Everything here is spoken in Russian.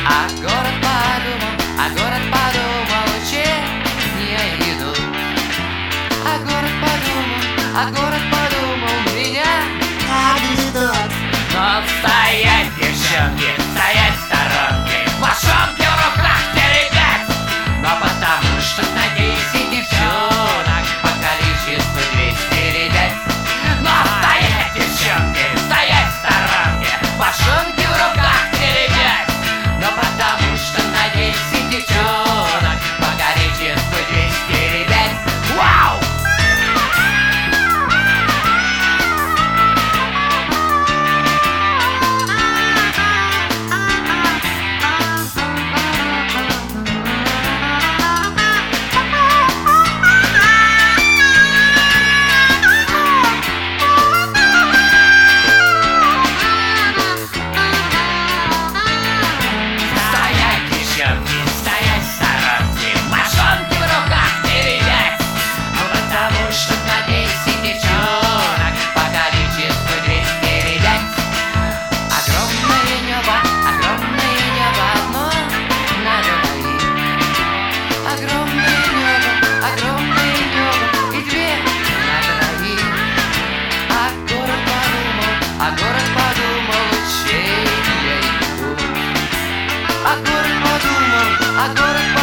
А город подумал, учения идут. А город подумал, меня подведут. но стоять, девчонки, стоять в сторонке, мошонки в руках теребят. Но потому что на 10 девчонок по количеству 200 ребят. Но стоять, девчонки, стоять в сторонке, мошонки в руках теребят. Но потому что на 10 девчонок по количеству 200 ребят. Вау! Стоять в сторонке, мошонки в руках теребят. Ну потому что на 10 девчонок по количеству 200 ребят. Огромное небо, но на двоих. Огромное небо и две на троих. А город подумал, учения идут. А город подумал,